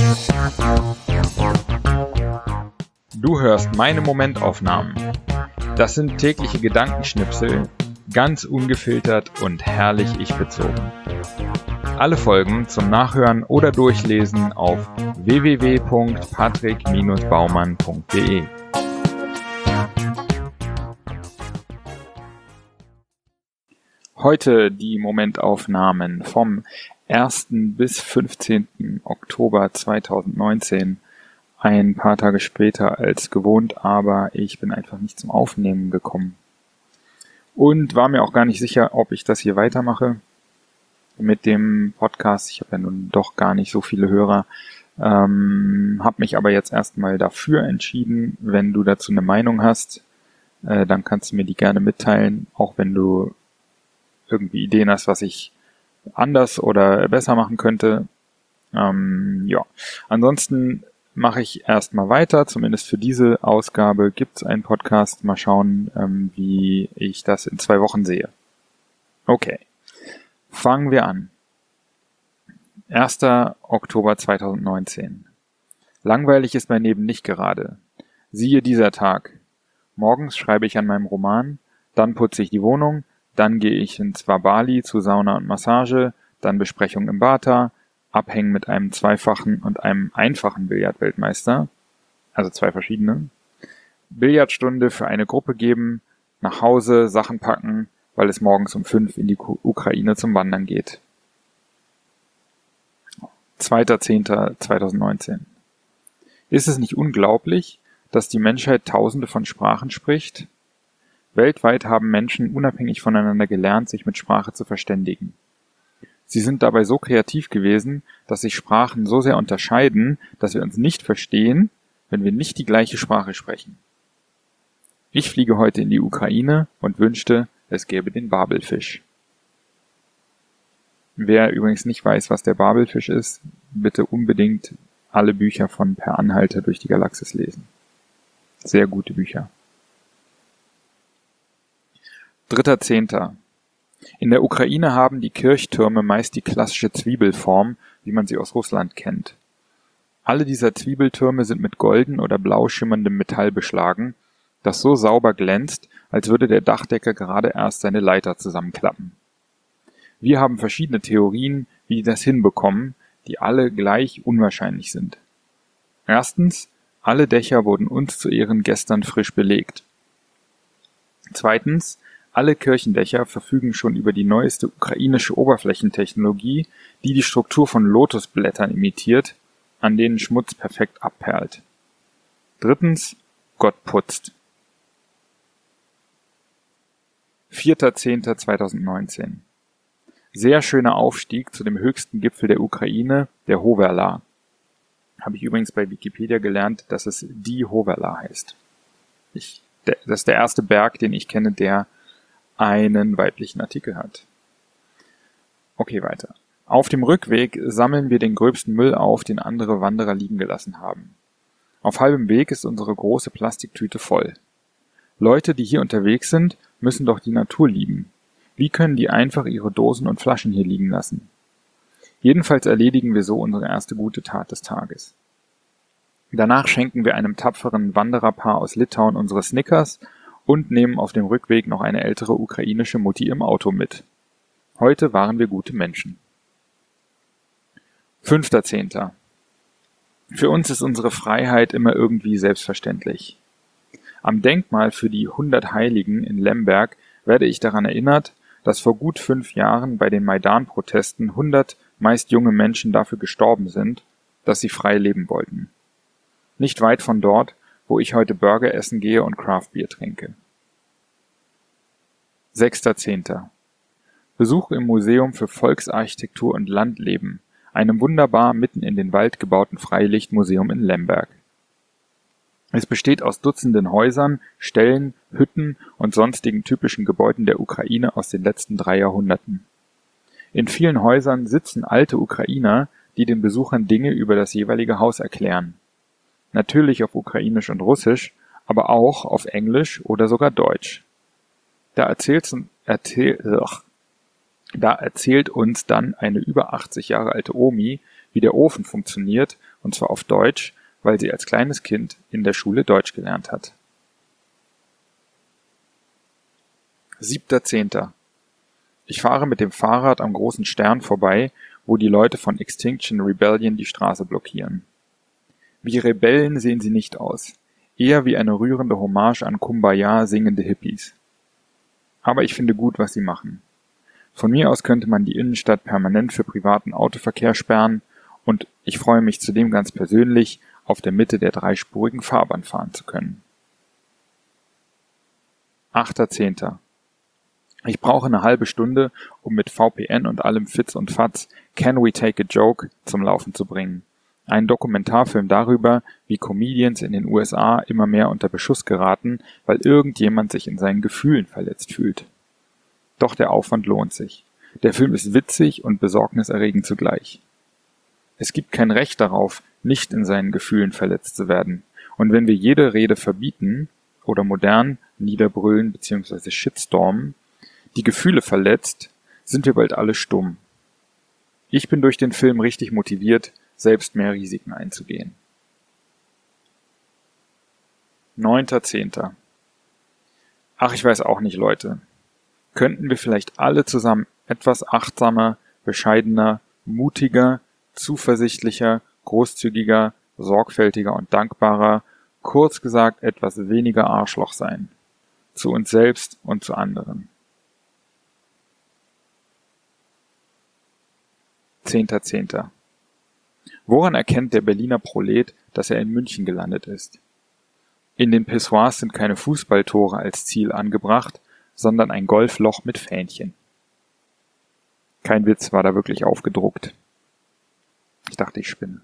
Du hörst meine Momentaufnahmen. Das sind tägliche Gedankenschnipsel, ganz ungefiltert und herrlich ich-bezogen. Alle Folgen zum Nachhören oder Durchlesen auf www.patrick-baumann.de. Heute die Momentaufnahmen vom 1. bis 15. Oktober 2019. Ein paar Tage später als gewohnt, aber ich bin einfach nicht zum Aufnehmen gekommen. Und war mir auch gar nicht sicher, ob ich das hier weitermache mit dem Podcast. Ich habe ja nun doch gar nicht so viele Hörer. Habe mich aber jetzt erstmal dafür entschieden. Wenn du dazu eine Meinung hast, dann kannst du mir die gerne mitteilen, auch wenn du irgendwie Ideen hast, was ich anders oder besser machen könnte. Ansonsten mache ich erstmal weiter. Zumindest für diese Ausgabe gibt es einen Podcast. Mal schauen, wie ich das in 2 Wochen sehe. Okay, fangen wir an. 1. Oktober 2019. Langweilig ist mein Leben nicht gerade. Siehe dieser Tag. Morgens schreibe ich an meinem Roman, dann putze ich die Wohnung, dann gehe ich ins Wabali zu Sauna und Massage, dann Besprechung im Bata, Abhängen mit einem zweifachen und einem einfachen Billardweltmeister, also 2 verschiedene, Billardstunde für eine Gruppe geben, nach Hause, Sachen packen, weil es morgens um 5 in die Ukraine zum Wandern geht. 2.10.2019. Ist es nicht unglaublich, dass die Menschheit Tausende von Sprachen spricht? Weltweit haben Menschen unabhängig voneinander gelernt, sich mit Sprache zu verständigen. Sie sind dabei so kreativ gewesen, dass sich Sprachen so sehr unterscheiden, dass wir uns nicht verstehen, wenn wir nicht die gleiche Sprache sprechen. Ich fliege heute in die Ukraine und wünschte, es gäbe den Babelfisch. Wer übrigens nicht weiß, was der Babelfisch ist, bitte unbedingt alle Bücher von Per Anhalter durch die Galaxis lesen. Sehr gute Bücher. 3.10. In der Ukraine haben die Kirchtürme meist die klassische Zwiebelform, wie man sie aus Russland kennt. Alle dieser Zwiebeltürme sind mit golden oder blau schimmerndem Metall beschlagen, das so sauber glänzt, als würde der Dachdecker gerade erst seine Leiter zusammenklappen. Wir haben verschiedene Theorien, wie die das hinbekommen, die alle gleich unwahrscheinlich sind. Erstens, alle Dächer wurden uns zu Ehren gestern frisch belegt. Zweitens, alle Kirchendächer verfügen schon über die neueste ukrainische Oberflächentechnologie, die die Struktur von Lotusblättern imitiert, an denen Schmutz perfekt abperlt. Drittens, Gott putzt. 4.10.2019. Sehr schöner Aufstieg zu dem höchsten Gipfel der Ukraine, der Hoverla. Habe ich übrigens bei Wikipedia gelernt, dass es die Hoverla heißt. Das ist der erste Berg, den ich kenne, der einen weiblichen Artikel hat. Okay, weiter. Auf dem Rückweg sammeln wir den gröbsten Müll auf, den andere Wanderer liegen gelassen haben. Auf halbem Weg ist unsere große Plastiktüte voll. Leute, die hier unterwegs sind, müssen doch die Natur lieben. Wie können die einfach ihre Dosen und Flaschen hier liegen lassen? Jedenfalls erledigen wir so unsere erste gute Tat des Tages. Danach schenken wir einem tapferen Wandererpaar aus Litauen unsere Snickers und nehmen auf dem Rückweg noch eine ältere ukrainische Mutti im Auto mit. Heute waren wir gute Menschen. 5.10. Für uns ist unsere Freiheit immer irgendwie selbstverständlich. Am Denkmal für die 100 Heiligen in Lemberg werde ich daran erinnert, dass vor gut 5 Jahren bei den Maidan-Protesten 100 meist junge Menschen dafür gestorben sind, dass sie frei leben wollten. Nicht weit von dort, wo ich heute Burger essen gehe und Craftbier trinke. 6.10. Besuch im Museum für Volksarchitektur und Landleben, einem wunderbar mitten in den Wald gebauten Freilichtmuseum in Lemberg. Es besteht aus Dutzenden Häusern, Ställen, Hütten und sonstigen typischen Gebäuden der Ukraine aus den letzten 3 Jahrhunderten. In vielen Häusern sitzen alte Ukrainer, die den Besuchern Dinge über das jeweilige Haus erklären. Natürlich auf Ukrainisch und Russisch, aber auch auf Englisch oder sogar Deutsch. Da erzählt uns dann eine über 80 Jahre alte Omi, wie der Ofen funktioniert, und zwar auf Deutsch, weil sie als kleines Kind in der Schule Deutsch gelernt hat. 7.10. Ich fahre mit dem Fahrrad am großen Stern vorbei, wo die Leute von Extinction Rebellion die Straße blockieren. Wie Rebellen sehen sie nicht aus, eher wie eine rührende Hommage an Kumbaya singende Hippies. Aber ich finde gut, was sie machen. Von mir aus könnte man die Innenstadt permanent für privaten Autoverkehr sperren und ich freue mich zudem ganz persönlich, auf der Mitte der dreispurigen Fahrbahn fahren zu können. 8.10. Ich brauche eine halbe Stunde, um mit VPN und allem Fitz und Fatz Can We Take a Joke zum Laufen zu bringen. Einen Dokumentarfilm darüber, wie Comedians in den USA immer mehr unter Beschuss geraten, weil irgendjemand sich in seinen Gefühlen verletzt fühlt. Doch der Aufwand lohnt sich. Der Film ist witzig und besorgniserregend zugleich. Es gibt kein Recht darauf, nicht in seinen Gefühlen verletzt zu werden. Und wenn wir jede Rede verbieten oder modern niederbrüllen bzw. shitstormen, die Gefühle verletzt, sind wir bald alle stumm. Ich bin durch den Film richtig motiviert, selbst mehr Risiken einzugehen. 9.10. Ach, ich weiß auch nicht, Leute. Könnten wir vielleicht alle zusammen etwas achtsamer, bescheidener, mutiger, zuversichtlicher, großzügiger, sorgfältiger und dankbarer, kurz gesagt etwas weniger Arschloch sein. Zu uns selbst und zu anderen. 10.10. Woran erkennt der Berliner Prolet, dass er in München gelandet ist? In den Pissoirs sind keine Fußballtore als Ziel angebracht, sondern ein Golfloch mit Fähnchen. Kein Witz, war da wirklich aufgedruckt. Ich dachte, ich spinne.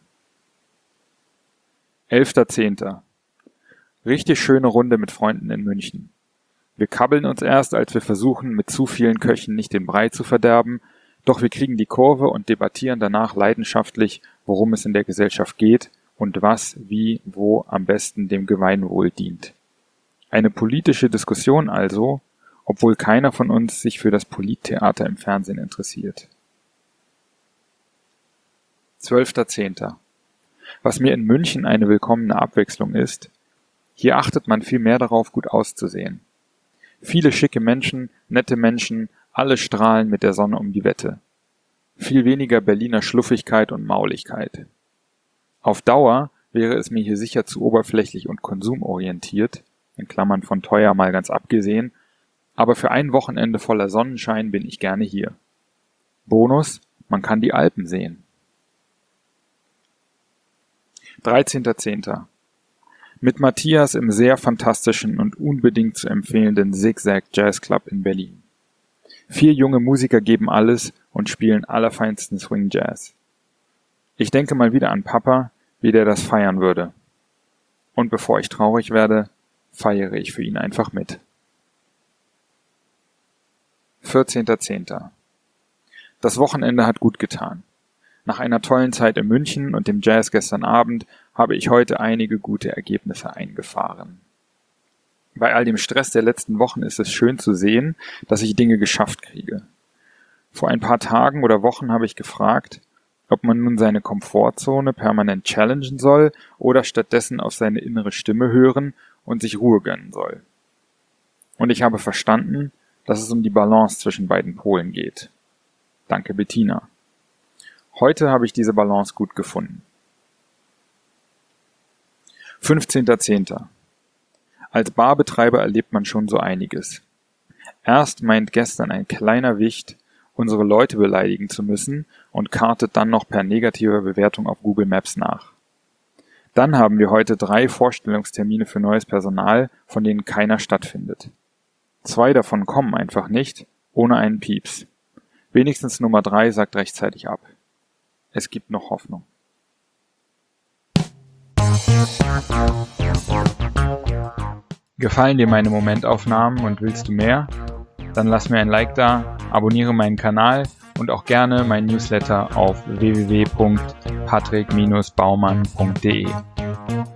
11.10. Richtig schöne Runde mit Freunden in München. Wir kabbeln uns erst, als wir versuchen, mit zu vielen Köchen nicht den Brei zu verderben, doch wir kriegen die Kurve und debattieren danach leidenschaftlich, worum es in der Gesellschaft geht und was, wie, wo am besten dem Gemeinwohl dient. Eine politische Diskussion also, obwohl keiner von uns sich für das Polittheater im Fernsehen interessiert. 12.10. Was mir in München eine willkommene Abwechslung ist, hier achtet man viel mehr darauf, gut auszusehen. Viele schicke Menschen, nette Menschen, alle strahlen mit der Sonne um die Wette. Viel weniger Berliner Schluffigkeit und Mauligkeit. Auf Dauer wäre es mir hier sicher zu oberflächlich und konsumorientiert, in Klammern von teuer mal ganz abgesehen, aber für ein Wochenende voller Sonnenschein bin ich gerne hier. Bonus, man kann die Alpen sehen. 13.10. Mit Matthias im sehr fantastischen und unbedingt zu empfehlenden Zigzag Jazz Club in Berlin. 4 junge Musiker geben alles und spielen allerfeinsten Swing Jazz. Ich denke mal wieder an Papa, wie der das feiern würde. Und bevor ich traurig werde, feiere ich für ihn einfach mit. 14.10. Das Wochenende hat gut getan. Nach einer tollen Zeit in München und dem Jazz gestern Abend habe ich heute einige gute Ergebnisse eingefahren. Bei all dem Stress der letzten Wochen ist es schön zu sehen, dass ich Dinge geschafft kriege. Vor ein paar Tagen oder Wochen habe ich gefragt, ob man nun seine Komfortzone permanent challengen soll oder stattdessen auf seine innere Stimme hören und sich Ruhe gönnen soll. Und ich habe verstanden, dass es um die Balance zwischen beiden Polen geht. Danke, Bettina. Heute habe ich diese Balance gut gefunden. 15.10. Als Barbetreiber erlebt man schon so einiges. Erst meint gestern ein kleiner Wicht, unsere Leute beleidigen zu müssen und kartet dann noch per negativer Bewertung auf Google Maps nach. Dann haben wir heute 3 Vorstellungstermine für neues Personal, von denen keiner stattfindet. 2 davon kommen einfach nicht, ohne einen Pieps. Wenigstens Nummer 3 sagt rechtzeitig ab. Es gibt noch Hoffnung. Gefallen dir meine Momentaufnahmen und willst du mehr? Dann lass mir ein Like da, abonniere meinen Kanal und auch gerne mein Newsletter auf www.patrick-baumann.de.